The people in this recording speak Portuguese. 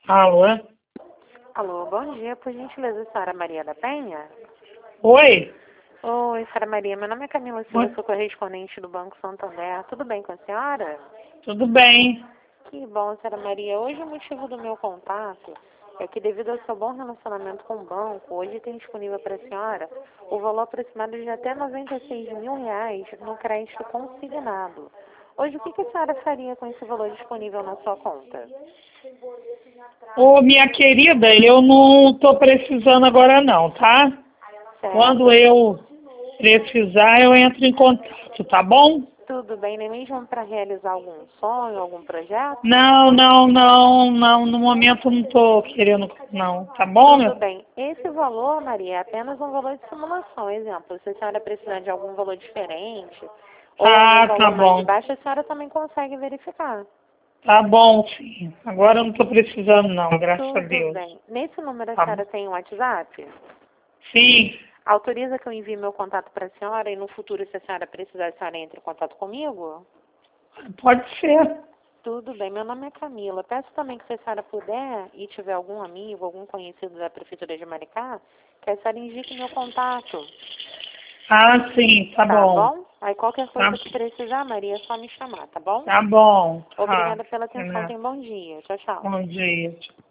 Alô? Alô, bom dia, por gentileza, senhora Maria da Penha? Oi? Oi, senhora Maria, meu nome é Camila Oi? Silva, sou correspondente do Banco Santander. Tudo bem com a senhora? Tudo bem? Que bom, senhora Maria. Hoje o motivo do meu contato é que devido ao seu bom relacionamento com o banco, hoje tem disponível para a senhora o valor aproximado de até R$ 96.000 no crédito consignado. Hoje, o que a senhora faria com esse valor disponível na sua conta? Ô, minha querida, eu não estou precisando agora não, tá? Quando Certo? eu precisar, eu entro em contato, tá bom? Tudo bem, nem mesmo para realizar algum sonho, algum projeto? Não, no momento eu não estou querendo não, tá bom, Tudo meu? bem. Esse valor, Maria, é apenas um valor de simulação. Exemplo, se a senhora precisar de algum valor diferente ou algum Ah, tá valor mais bom. baixo, a senhora também consegue verificar. Tá bom, sim. Agora eu não estou precisando não, graças a Tudo Deus. bem. Nesse número a Tá bom. senhora tem um WhatsApp? Sim, Autoriza que eu envie meu contato para a senhora e no futuro, se a senhora precisar, a senhora entre em contato comigo? pode ser. Tudo bem, meu nome é Camila. Peço também que se a senhora puder e tiver algum amigo, algum conhecido da Prefeitura de Maricá, que a senhora indique meu contato. Ah, sim, tá Tá bom. bom? Aí qualquer Tá, coisa que precisar, Maria, é só me chamar, tá bom? tá bom. Tá. Obrigada pela atenção. Renato. Tenha um bom dia. Tchau, tchau. Bom dia.